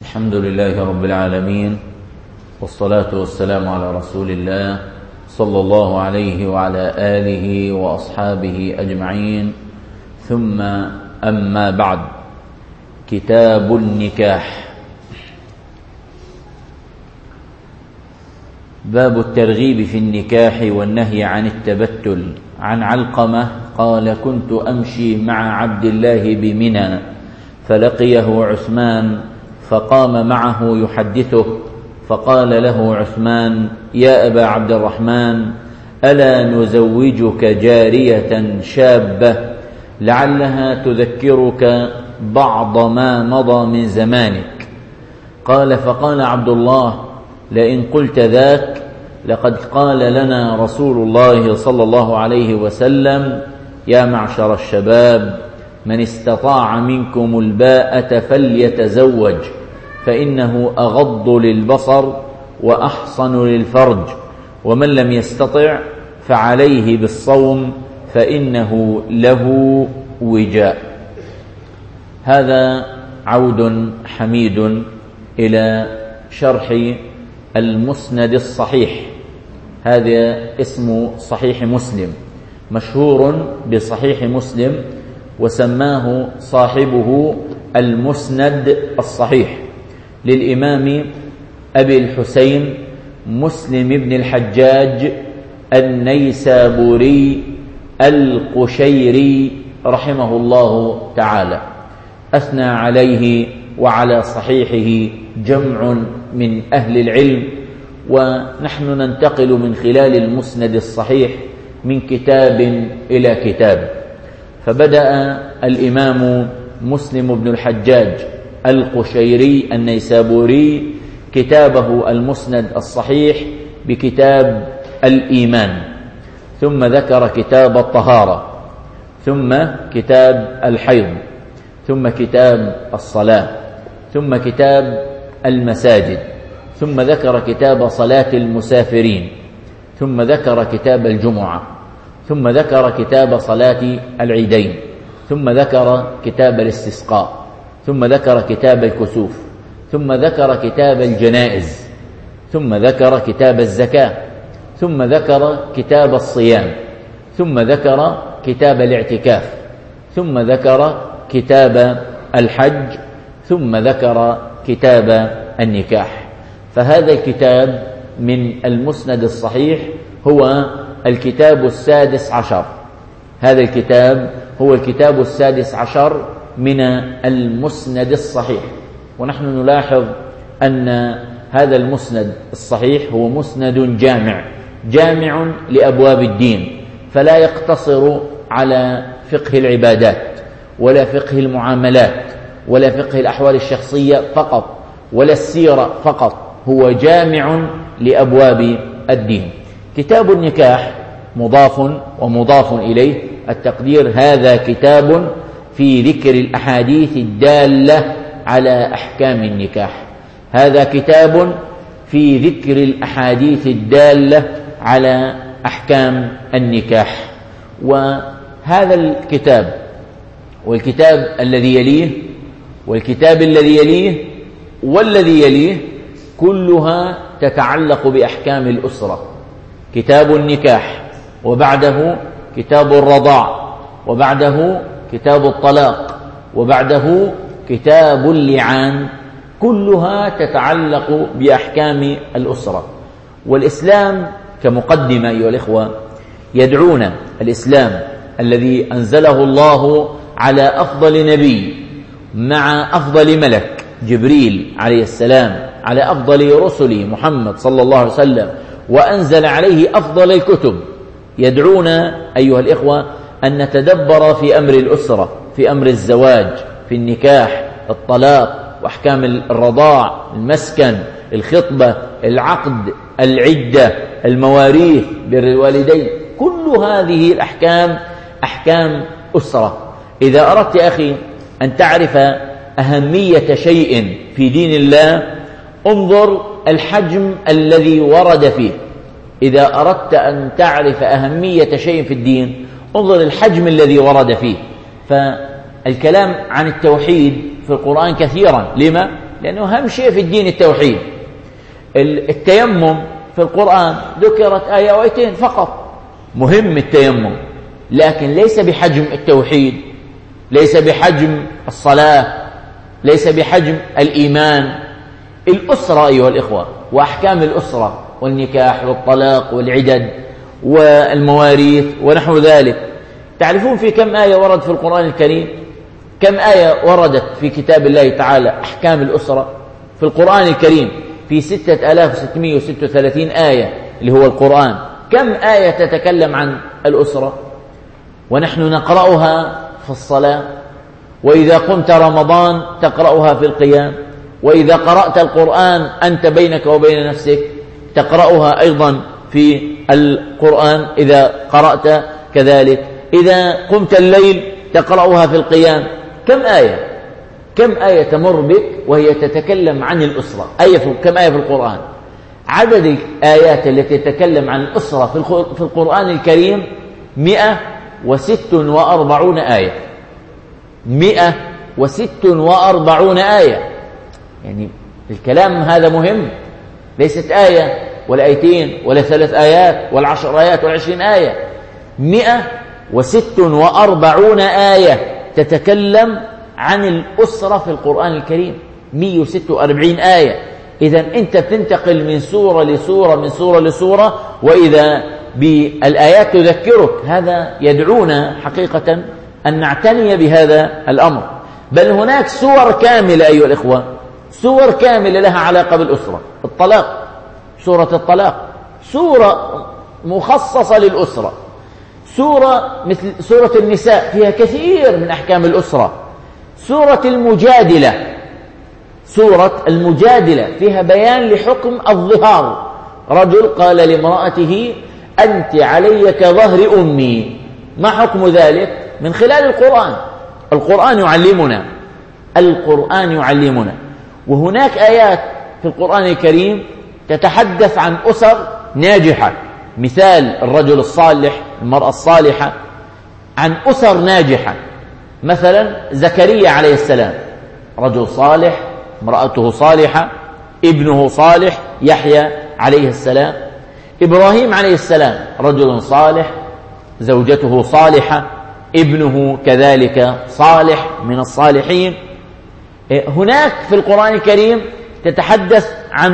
الحمد لله رب العالمين، والصلاة والسلام على رسول الله صلى الله عليه وعلى آله وأصحابه أجمعين، ثم أما بعد. كتاب النكاح. باب الترغيب في النكاح والنهي عن التبتل. عن علقمة قال: كنت أمشي مع عبد الله بمنى فلقيه عثمان فقام معه يحدثه، فقال له عثمان: يا أبا عبد الرحمن، ألا نزوجك جارية شابة لعلها تذكرك بعض ما مضى من زمانك؟ قال: فقال عبد الله: لئن قلت ذاك لقد قال لنا رسول الله صلى الله عليه وسلم: يا معشر الشباب، من استطاع منكم الباءة فليتزوج، فإنه أغض للبصر وأحصن للفرج، ومن لم يستطع فعليه بالصوم فإنه له وجاء. هذا عود حميد إلى شرح المسند الصحيح. هذا اسم صحيح مسلم، مشهور بصحيح مسلم، وسماه صاحبه المسند الصحيح للإمام أبي الحسين مسلم بن الحجاج النيسابوري القشيري رحمه الله تعالى. أثنى عليه وعلى صحيحه جمع من أهل العلم، ونحن ننتقل من خلال المسند الصحيح من كتاب إلى كتاب. فبدأ الإمام مسلم بن الحجاج القشيري النيسابوري كتابه المسند الصحيح بكتاب الإيمان، ثم ذكر كتاب الطهارة، ثم كتاب الحيض، ثم كتاب الصلاة، ثم كتاب المساجد، ثم ذكر كتاب صلاة المسافرين، ثم ذكر كتاب الجمعة، ثم ذكر كتاب صلاة العيدين، ثم ذكر كتاب الاستسقاء، ثم ذكر كتاب الكسوف، ثم ذكر كتاب الجنائز، ثم ذكر كتاب الزكاة، ثم ذكر كتاب الصيام، ثم ذكر كتاب الاعتكاف، ثم ذكر كتاب الحج، ثم ذكر كتاب النكاح. فهذا الكتاب من المسند الصحيح هو الكتاب السادس عشر. هذا الكتاب هو الكتاب السادس عشر من المسند الصحيح. ونحن نلاحظ أن هذا المسند الصحيح هو مسند جامع لأبواب الدين، فلا يقتصر على فقه العبادات ولا فقه المعاملات ولا فقه الأحوال الشخصية فقط ولا السيرة فقط، هو جامع لأبواب الدين. كتاب النكاح مضاف ومضاف إليه، التقدير هذا كتاب في ذكر الأحاديث الدالة على أحكام النكاح. هذا كتاب في ذكر الأحاديث الدالة على أحكام النكاح. وهذا الكتاب والكتاب الذي يليه والكتاب الذي يليه والذي يليه كلها تتعلق بأحكام الأسرة. كتاب النكاح، وبعده كتاب الرضاع، وبعده كتاب الطلاق، وبعده كتاب اللعان، كلها تتعلق بأحكام الأسرة. والإسلام كمقدمة أيها الإخوة يدعونا، الإسلام الذي أنزله الله على أفضل نبي مع أفضل ملك جبريل عليه السلام على أفضل رسله محمد صلى الله عليه وسلم، وأنزل عليه أفضل الكتب، يدعونا أيها الإخوة أن نتدبر في أمر الأسرة، في أمر الزواج، في النكاح، الطلاق، وأحكام الرضاع، المسكن، الخطبة، العقد، العدة، المواريث، بر الوالدين. كل هذه الأحكام أحكام أسرة. إذا أردت يا أخي أن تعرف أهمية شيء في دين الله، انظر الحجم الذي ورد فيه. إذا أردت أن تعرف أهمية شيء في الدين، انظر الحجم الذي ورد فيه. فالكلام عن التوحيد في القرآن كثيرا. لما؟ لأنه أهم شيء في الدين التوحيد. التيمم في القرآن ذكرت آية أو آيتين فقط. مهم التيمم، لكن ليس بحجم التوحيد، ليس بحجم الصلاة، ليس بحجم الإيمان. الأسرة أيها الإخوة وأحكام الأسرة والنكاح والطلاق والعدد والمواريث ونحو ذلك، تعرفون في كم آية ورد في القرآن الكريم؟ كم آية وردت في كتاب الله تعالى أحكام الأسرة في القرآن الكريم؟ في 6636 آية اللي هو القرآن. كم آية تتكلم عن الأسرة؟ ونحن نقرأها في الصلاة، وإذا قمت رمضان تقرأها في القيام، وإذا قرأت القرآن أنت بينك وبين نفسك تقرأها أيضا في القرآن إذا قرأت كذلك، إذا قمت الليل تقرأها في القيام. كم آية؟ كم آية تمر بك وهي تتكلم عن الأسرة؟ كم آية في القرآن؟ عدد الآيات التي تتكلم عن الأسرة في القرآن الكريم 146 آية. 146 آية. يعني الكلام هذا مهم، ليست آية ولا آيتين ولا 3 آيات ولا 10 آيات ولا 20 آية. 146 آية تتكلم عن الأسرة في القرآن الكريم. 146 آية. إذن أنت تنتقل من سورة لسورة، من سورة لسورة، وإذا بالآيات تذكرك. هذا يدعونا حقيقة أن نعتني بهذا الأمر. بل هناك سور كاملة أيها الإخوة، سور كاملة لها علاقة بالأسرة. الطلاق، سورة الطلاق سورة مخصصة للأسرة. سورة مثل سورة النساء فيها كثير من أحكام الأسرة. سورة المجادلة، سورة المجادلة فيها بيان لحكم الظهار. رجل قال لامرأته أنت علي كظهر أمي. ما حكم ذلك؟ من خلال القرآن. القرآن يعلمنا، القرآن يعلمنا. وهناك آيات في القرآن الكريم تتحدث عن أسر ناجحة، مثال الرجل الصالح، المرأة الصالحة، عن أسر ناجحة. مثلا زكريا عليه السلام رجل صالح، امرأته صالحة، ابنه صالح يحيى عليه السلام. إبراهيم عليه السلام رجل صالح، زوجته صالحة، ابنه كذلك صالح من الصالحين. هناك في القرآن الكريم تتحدث عن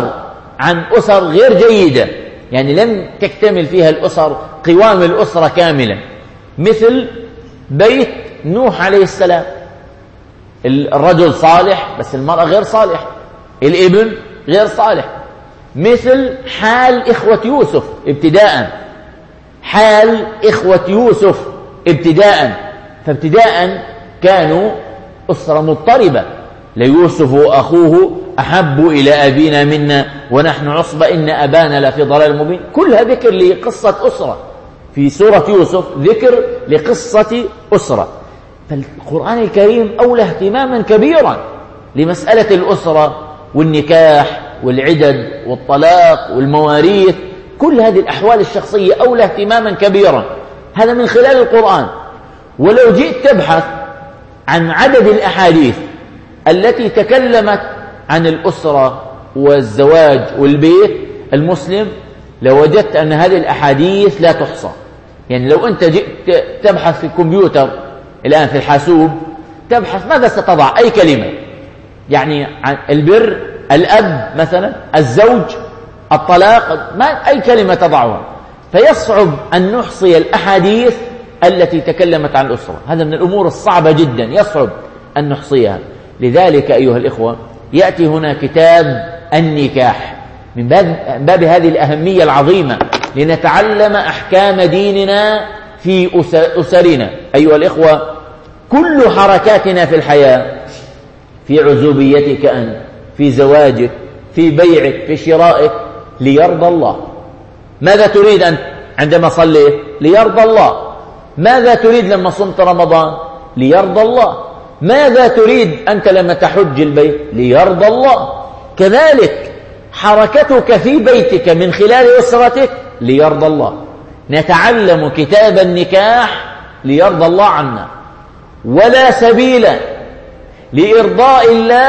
أسر غير جيدة، يعني لم تكتمل فيها الأسر، قوام الأسرة كاملة، مثل بيت نوح عليه السلام. الرجل صالح بس المرأة غير صالح، الابن غير صالح. مثل حال إخوة يوسف ابتداء، حال إخوة يوسف ابتداء. فابتداء كانوا أسرة مضطربة، ليوسف وأخوه أحب إلى أبينا منا ونحن عصبة إن أبانا لفي ضلال مبين. كلها ذكر لقصة أسرة. في سورة يوسف ذكر لقصة أسرة. فالقرآن الكريم أولى اهتماما كبيرا لمسألة الأسرة والنكاح والعدد والطلاق والمواريث. كل هذه الأحوال الشخصية أولى اهتماما كبيرا، هذا من خلال القرآن. ولو جئت تبحث عن عدد الأحاديث التي تكلمت عن الأسرة والزواج والبيت المسلم لوجدت أن هذه الأحاديث لا تحصى. يعني لو أنت جئت تبحث في الكمبيوتر الآن في الحاسوب، تبحث ماذا ستضع؟ أي كلمة، يعني عن البر، الأب مثلا، الزوج، الطلاق، ما أي كلمة تضعها. فيصعب أن نحصي الأحاديث التي تكلمت عن الأسرة. هذا من الأمور الصعبة جدا، يصعب أن نحصيها. لذلك أيها الإخوة يأتي هنا كتاب النكاح من باب هذه الأهمية العظيمة، لنتعلم أحكام ديننا في أسرنا. أيها الإخوة كل حركاتنا في الحياة، في عزوبيتك أنت، في زواجك، في بيعك، في شرائك، ليرضى الله. ماذا تريد أنت عندما صليت؟ ليرضى الله. ماذا تريد لما صمت رمضان؟ ليرضى الله. ماذا تريد أنت لما تحج البيت؟ ليرضى الله. كذلك حركتك في بيتك من خلال أسرتك ليرضى الله. نتعلم كتاب النكاح ليرضى الله عنا، ولا سبيل لإرضاء الله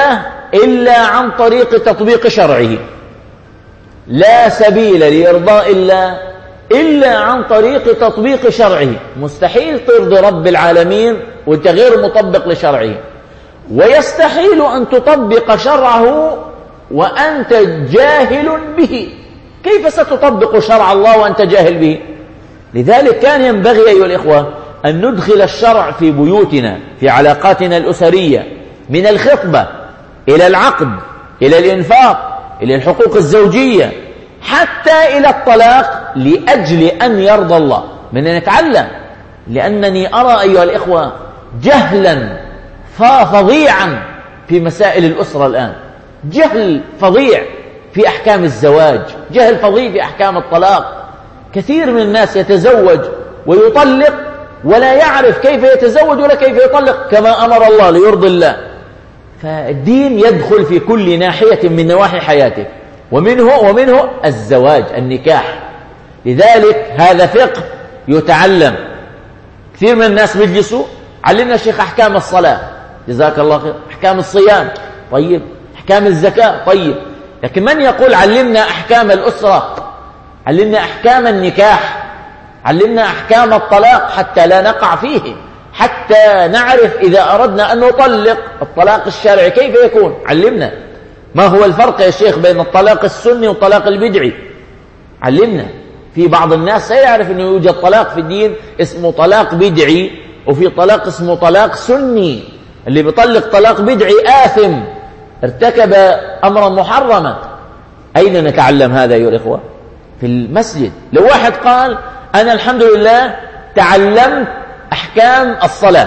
إلا عن طريق تطبيق شرعه. لا سبيل لإرضاء الله إلا عن طريق تطبيق شرعه. مستحيل ترضي رب العالمين وأنت غير مطبق لشرعه، ويستحيل أن تطبق شرعه وأنت جاهل به. كيف ستطبق شرع الله وأنت جاهل به؟ لذلك كان ينبغي أيها الإخوة أن ندخل الشرع في بيوتنا، في علاقاتنا الأسرية، من الخطبة إلى العقد، إلى الإنفاق، إلى الحقوق الزوجية، حتى إلى الطلاق، لأجل أن يرضى الله. من أن نتعلم، لأنني أرى أيها الإخوة جهلا فظيعا في مسائل الأسرة الآن، جهل فظيع في أحكام الزواج، جهل فظيع في أحكام الطلاق. كثير من الناس يتزوج ويطلق ولا يعرف كيف يتزوج ولا كيف يطلق كما أمر الله ليرضي الله. فالدين يدخل في كل ناحية من نواحي حياتك، ومنه الزواج، النكاح. لذلك هذا فقه يتعلم. كثير من الناس بيجلسوا علمنا الشيخ أحكام الصلاة، جزاك الله خير، أحكام الصيام، طيب، أحكام الزكاة، طيب، لكن من يقول علمنا أحكام الأسرة، علمنا أحكام النكاح، علمنا أحكام الطلاق حتى لا نقع فيه، حتى نعرف إذا أردنا أن نطلق الطلاق الشرعي كيف يكون. علمنا ما هو الفرق يا شيخ بين الطلاق السني والطلاق البدعي. علمنا. في بعض الناس سيعرف أنه يوجد طلاق في الدين اسمه طلاق بدعي، وفي طلاق اسمه طلاق سني. اللي بيطلق طلاق بدعي آثم، ارتكب أمرا محرما. أين نتعلم هذا أيها الإخوة؟ في المسجد. لو واحد قال أنا الحمد لله تعلمت أحكام الصلاة،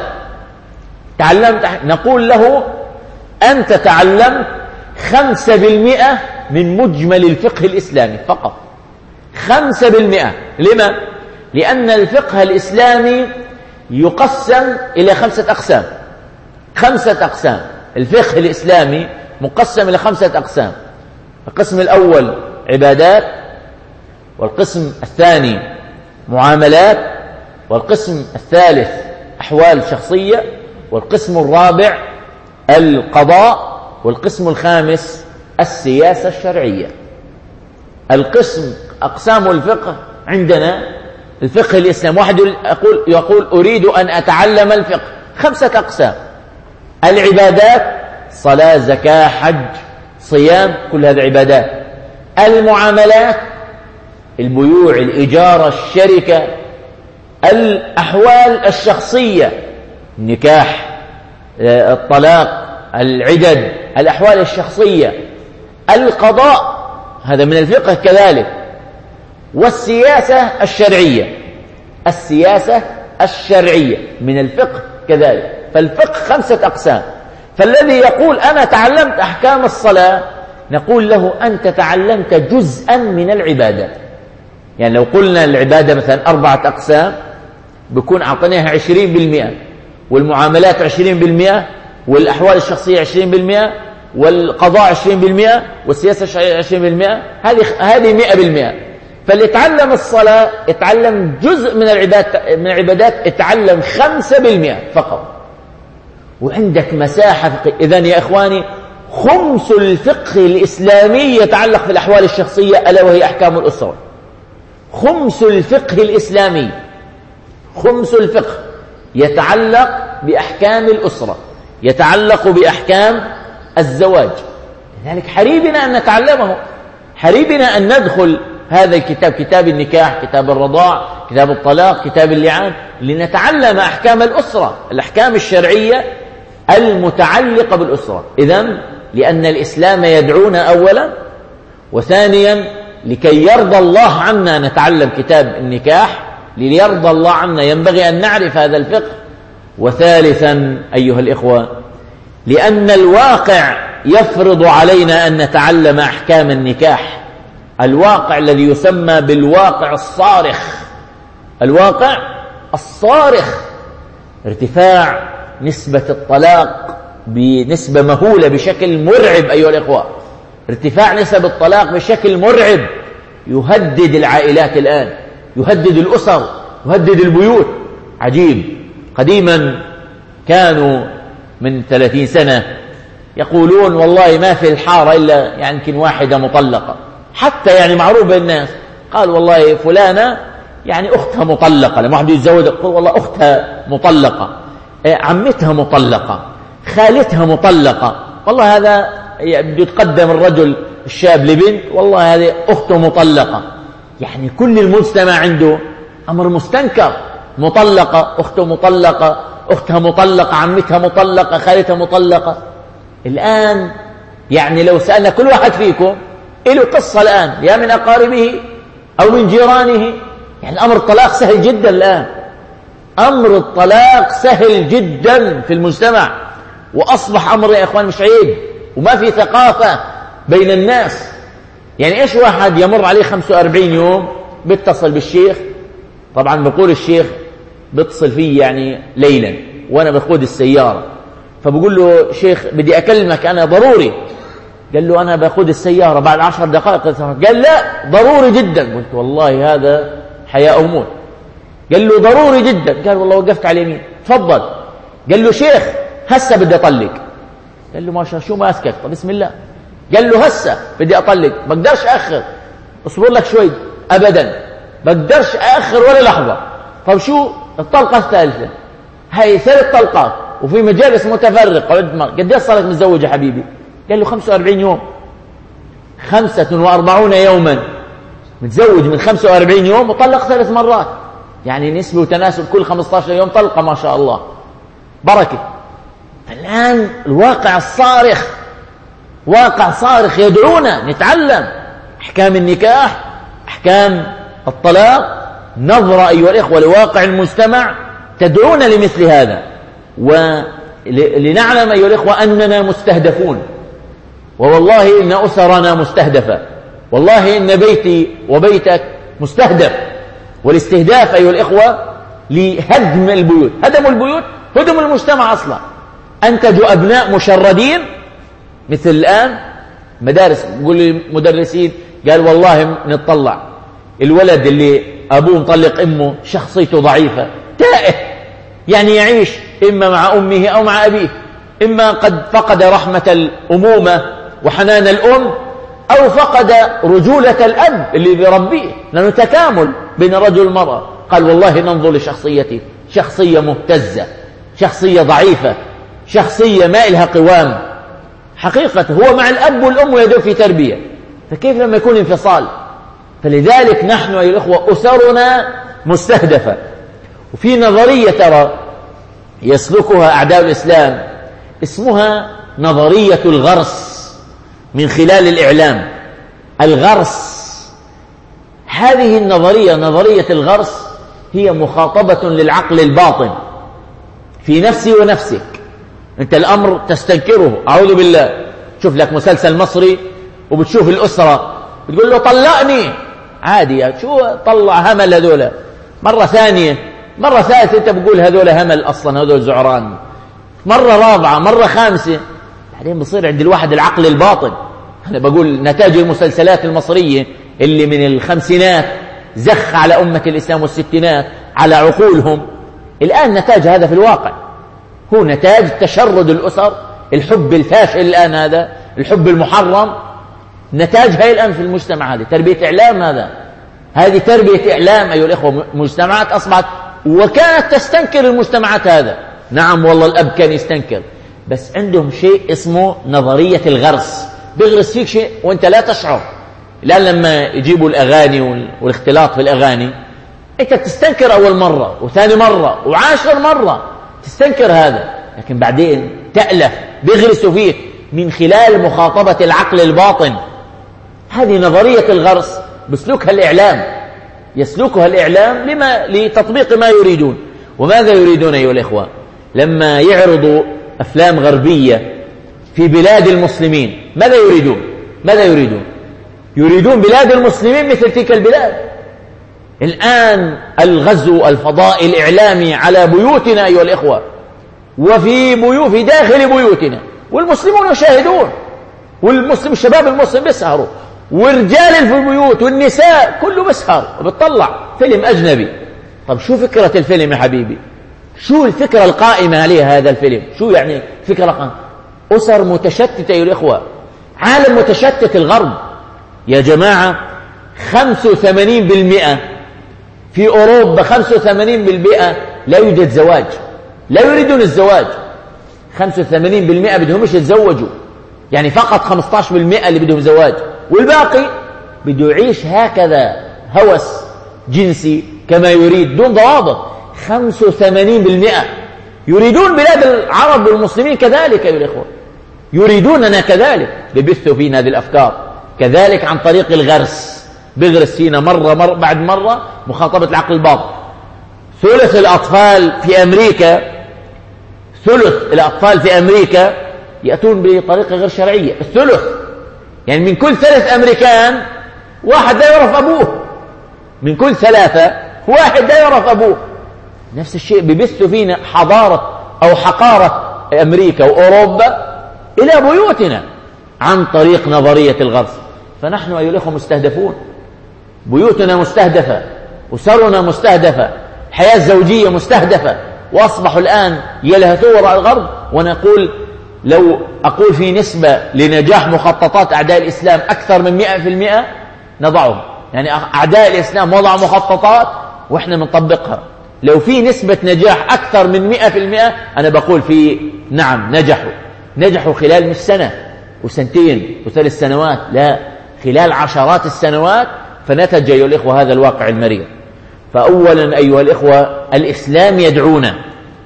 نقول له أنت تعلمت 5% من مجمل الفقه الإسلامي فقط. 5%. لما؟ لأن الفقه الإسلامي يقسم إلى 5 أقسام. 5 أقسام. الفقه الإسلامي مقسم إلى 5 أقسام. القسم الأول عبادات، والقسم الثاني معاملات، والقسم الثالث أحوال شخصية، والقسم الرابع القضاء، والقسم الخامس السياسة الشرعية. أقسام الفقه عندنا الفقه الإسلامي. واحد يقول أريد أن أتعلم الفقه، 5 أقسام. العبادات صلاة، زكاة، حج، صيام، كل هذه عبادات. المعاملات البيوع، الإجارة، الشركة. الأحوال الشخصية النكاح، الطلاق، العدد، الأحوال الشخصية. القضاء هذا من الفقه كذلك. والسياسة الشرعية، السياسة الشرعية من الفقه كذلك. فالفقه 5 أقسام. فالذي يقول أنا تعلمت أحكام الصلاة نقول له أنت تعلمت جزءا من العبادة. يعني لو قلنا العبادة مثلا 4 أقسام بيكون أعطيناها 20%، والمعاملات 20%، والأحوال الشخصية 20%، والقضاء 20%، والسياسة 20%. هذه 100%. فاللي يتعلم الصلاة يتعلم جزء من العبادات يتعلم 5% فقط. وعندك مساحة إذن يا إخواني 5 الفقه الإسلامي يتعلق في الأحوال الشخصية، ألا وهي أحكام الأسرة. 5 الفقه الإسلامي، 5 الفقه يتعلق بأحكام الأسرة، يتعلق بأحكام الزواج. لذلك حريبنا أن نتعلمه، حريبنا أن ندخل هذا الكتاب، كتاب النكاح، كتاب الرضاع، كتاب الطلاق، كتاب اللعان، لنتعلم أحكام الأسرة، الأحكام الشرعية المتعلقة بالأسرة. إذن لأن الإسلام يدعونا أولا، وثانيا لكي يرضى الله عنا نتعلم كتاب النكاح، ليرضى الله عنا ينبغي أن نعرف هذا الفقه. وثالثا أيها الإخوة لأن الواقع يفرض علينا أن نتعلم أحكام النكاح، الواقع الذي يسمى بالواقع الصارخ. الواقع الصارخ ارتفاع نسبة الطلاق بنسبة مهولة بشكل مرعب أيها الإخوة. ارتفاع نسب الطلاق بشكل مرعب يهدد العائلات الآن، يهدد الأسر، يهدد البيوت. عجيب. قديما كانوا من 30 سنة يقولون والله ما في الحارة إلا يعني يمكن واحدة مطلقة، حتى يعني معروف بين الناس. قال والله فلانة يعني أختها مطلقة، لما واحد يتزوج يقول والله أختها مطلقة، عمتها مطلقة، خالتها مطلقة. والله هذا بده يتقدم الرجل الشاب لبنت، والله هذه أخته مطلقة. يعني كل المجتمع عنده أمر مستنكر، مطلقة، أخته مطلقة، أختها مطلقة، عمتها مطلقة، خالتها مطلقة. الآن يعني لو سألنا كل واحد فيكم له قصة الآن، يا من أقاربه أو من جيرانه، يعني أمر الطلاق سهل جدا الآن، أمر الطلاق سهل جدا في المجتمع، وأصبح أمر يا إخوان مش عيب، وما في ثقافة بين الناس. يعني إيش واحد يمر عليه 45 يوم بيتصل بالشيخ، طبعا بقول الشيخ بيتصل فيه يعني ليلا وأنا بقود السيارة، فبقول له شيخ بدي أكلمك أنا ضروري. قال له أنا بقود السيارة بعد 10 دقائق. قال لا ضروري جدا. قلت والله هذا حياة أو موت. قال له ضروري جدا. قال والله وقفت على اليمين. تفضل. قال له شيخ هسه بدي أطلق. قال له ما شاء شو ماسكك؟ طب بسم الله. قال له هسه بدي أطلق، بقدرش أخر، اصبر لك شوي. أبدا بقدرش أخر ولا لحظة. طب شو الطلقة الثالثة؟ هاي 3 طلقات وفي مجالس متفرقة. قد صار لك متزوج يا حبيبي؟ قال له 45 يوم. 45 يوما متزوج من 45 يوم وطلق 3 مرات، يعني نسبة وتناسب كل 15 يوم طلقة، ما شاء الله بركة. الآن الواقع الصارخ، واقع صارخ يدعونا نتعلم أحكام النكاح، أحكام الطلاق، نظرة أيها الإخوة لواقع المجتمع تدعونا لمثل هذا، ولنعلم أيها الإخوة أننا مستهدفون، ووالله إن أسرنا مستهدفة، والله إن بيتي وبيتك مستهدف. والاستهداف أيها الإخوة لهدم البيوت، هدم البيوت هدم المجتمع أصلا. أنتجوا أبناء مشردين، مثل الآن مدارس يقول المدرسين قال والله نتطلع الولد اللي أبوه مطلق أمه شخصيته ضعيفة تائه، يعني يعيش إما مع أمه أو مع أبيه، إما قد فقد رحمة الأمومة وحنان الأم، أو فقد رجولة الأب اللي بيربيه، لأنه تكامل بين الرجل والمرأة. قال والله ننظر لشخصيتي، شخصية مهتزة، شخصية ضعيفة، شخصية ما إلها قوام. حقيقة هو مع الأب والأم ويدعو في تربية، فكيف لما يكون انفصال؟ فلذلك نحن أيها الأخوة أسرنا مستهدفة. وفي نظرية ترى يسلكها أعداء الإسلام اسمها نظرية الغرس من خلال الإعلام. الغرس، هذه النظرية، نظرية الغرس، هي مخاطبة للعقل الباطن في نفسي ونفسك. أنت الأمر تستنكره، أعوذ بالله، تشوف لك مسلسل مصري وبتشوف الأسرة بتقول له طلقني، عادي، شو طلع همل هذولا. مرة ثانية، مرة ثالثة أنت بقول هذولا همل أصلا، هذول زعران. مرة رابعة، مرة خامسة، بعدين بصير عند الواحد العقل الباطن. أنا بقول نتاج المسلسلات المصرية اللي من الخمسينات زخ على أمة الإسلام والستينات على عقولهم، الآن نتاج هذا في الواقع هو نتاج تشرد الأسر، الحب الفاشل الآن، هذا الحب المحرم، نتاج هاي الآن في المجتمع. هذه تربية إعلام، هذه تربية إعلام أيها الإخوة. مجتمعات أصبحت وكانت تستنكر المجتمعات هذا. نعم والله الأب كان يستنكر، بس عندهم شيء اسمه نظرية الغرس، بيغرس فيك شيء وانت لا تشعر. الآن لما يجيبوا الأغاني والاختلاط في الأغاني، انت تستنكر أول مرة وثاني مرة وعاشر مرة تستنكر هذا، لكن بعدين تألف، بيغرسوا فيك من خلال مخاطبة العقل الباطن. هذه نظرية الغرس بسلوكها الإعلام، يسلكها الإعلام لتطبيق ما يريدون. وماذا يريدون أيها الإخوة؟ لما يعرضوا أفلام غربية في بلاد المسلمين ماذا يريدون؟ ماذا يريدون؟ يريدون بلاد المسلمين مثل تلك البلاد. الآن الغزو الفضائي الإعلامي على بيوتنا أيها الإخوة، في داخل بيوتنا، والمسلمون يشاهدون، الشباب المسلم بيسهروا، والرجال في البيوت والنساء كله بيسهر وبتطلع فيلم أجنبي. طب شو فكرة الفيلم يا حبيبي؟ شو الفكرة القائمة عليه هذا الفيلم؟ شو يعني فكرة قائمة؟ أسر متشتتة أيها الإخوة، عالم متشتت الغرب يا جماعة. 85% في أوروبا 85% لا يوجد زواج، لا يريدون الزواج. 85% بدهمش يتزوجوا، يعني فقط 15% اللي بدهم زواج، والباقي بده يعيش هكذا هوس جنسي كما يريد دون ضوابط. 85% يريدون بلاد العرب والمسلمين كذلك أيها الإخوة، يريدوننا كذلك، ببثوا فينا هذه الأفكار كذلك عن طريق الغرس، بغرس فينا مرة بعد مرة مخاطبة العقل الباطن. ثلث الأطفال في أمريكا يأتون بطريقة غير شرعية، الثلث، يعني من كل 3 أمريكان واحد لا يعرف أبوه، من كل 3 واحد لا يعرف أبوه. نفس الشيء ببثوا فينا حضارة أو حقارة أمريكا وأوروبا إلى بيوتنا عن طريق نظرية الغرس. فنحن أيها الأخوة مستهدفون، بيوتنا مستهدفة، أسرنا مستهدفة، الحياة الزوجية مستهدفة، وأصبحوا الآن يلهثوا وراء الغرب. ونقول لو أقول في نسبة لنجاح مخططات أعداء الإسلام أكثر من 100% نضعهم، يعني أعداء الإسلام وضعوا مخططات وإحنا بنطبقها. لو في نسبة نجاح أكثر من 100% أنا بقول نعم نجحوا خلال مش سنة وسنتين و3 سنوات، لا، خلال عشرات السنوات. فنتج أيها الإخوة هذا الواقع المرير. فأولا أيها الإخوة الإسلام يدعونا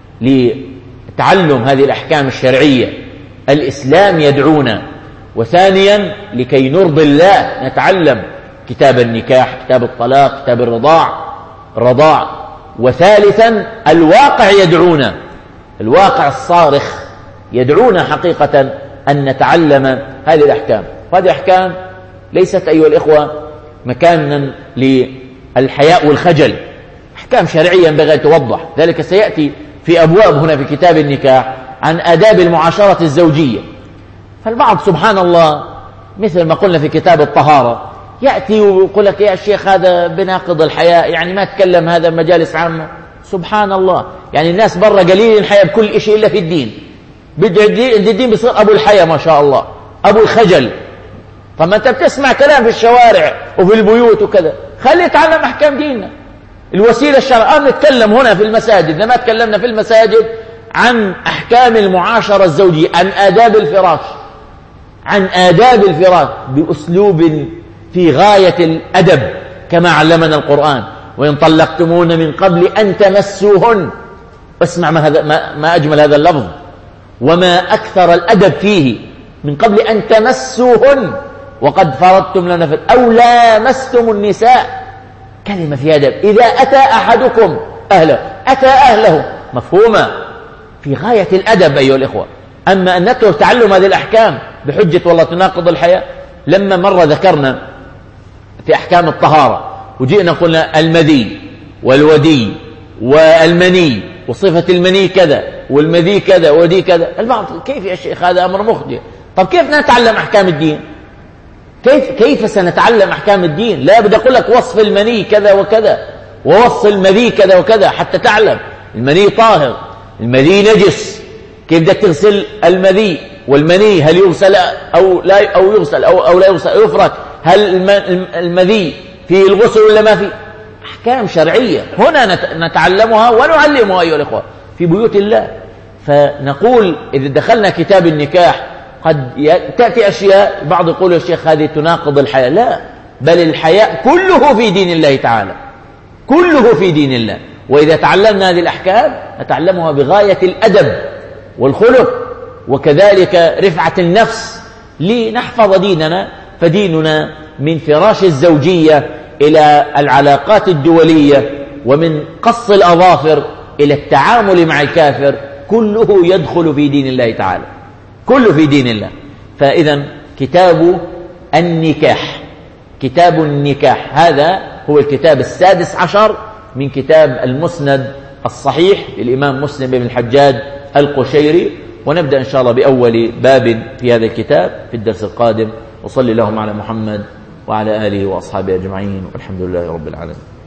لتعلم هذه الأحكام الشرعية، الإسلام يدعونا. وثانيا لكي نرضي الله نتعلم كتاب النكاح، كتاب الطلاق، كتاب الرضاع. وثالثا الواقع يدعونا، الواقع الصارخ يدعونا حقيقة أن نتعلم هذه الأحكام. وهذه الأحكام ليست أيها الإخوة مكانا للحياء والخجل، أحكام شرعية ينبغي أن توضح. ذلك سيأتي في أبواب هنا في كتاب النكاح عن آداب المعاشرة الزوجية. فالبعض سبحان الله مثل ما قلنا في كتاب الطهارة يأتي ويقول لك يا شيخ هذا بناقض الحياء، يعني ما تكلم هذا مجالس عامة. سبحان الله، يعني الناس برا قليل الحياء بكل شيء إلا في الدين. بده الدين بيصير أبو الحياء ما شاء الله، أبو الخجل. طب ما أنت بتسمع كلام في الشوارع وفي البيوت وكذا، خلي يتعلم أحكام ديننا. الوسيلة الشرعية نتكلم هنا في المساجد، لما تكلمنا في المساجد عن أحكام المعاشرة الزوجية، عن آداب الفراش بأسلوب في غاية الأدب كما علمنا القرآن. وإن طلقتمون من قبل أن تمسوهن، اسمع ما أجمل هذا اللفظ وما أكثر الأدب فيه، من قبل أن تمسوهن وقد فرضتم لنا أو لامستم النساء، كلمة في أدب. إذا أتى أحدكم أهله مفهومة في غاية الأدب أيها الإخوة. أما أن نترك تعلم هذه الأحكام بحجة والله تناقض الحياة. لما مرة ذكرنا في أحكام الطهارة وجئنا قلنا المذي والودي والمني وصفة المني كذا والمذي كذا ودي كذا، البعض كيف يا شيخ هذا أمر مخطئ. طب كيف نتعلم أحكام الدين؟ كيف سنتعلم أحكام الدين؟ لا بدي أقول لك وصف المني كذا وكذا ووصف المذي كذا وكذا حتى تعلم. المني طاهر، المذي نجس، كيف بدك تغسل المذي والمني؟ هل يغسل أو يغسل أو لا يغسل؟ يفرك، هل المذي في الغسل ولا ما في؟ أحكام شرعية هنا نتعلمها ونعلمها أيها الإخوة في بيوت الله. فنقول إذا دخلنا كتاب النكاح قد تأتي أشياء بعض يقول يا شيخ هذه تناقض الحياء، لا، بل الحياء كله في دين الله تعالى، كله في دين الله. وإذا تعلمنا هذه الأحكام نتعلمها بغاية الأدب والخلق وكذلك رفعة النفس لنحفظ ديننا. فديننا من فراش الزوجية إلى العلاقات الدولية، ومن قص الأظافر إلى التعامل مع الكافر، كله يدخل في دين الله تعالى، كله في دين الله. فإذا كتاب النكاح هذا هو الكتاب 16 من كتاب المسند الصحيح للإمام مسلم بن الحجاج القشيري. ونبدأ إن شاء الله بأول باب في هذا الكتاب في الدرس القادم. وصلي اللهم على محمد وعلى آله وأصحابه أجمعين، والحمد لله رب العالمين.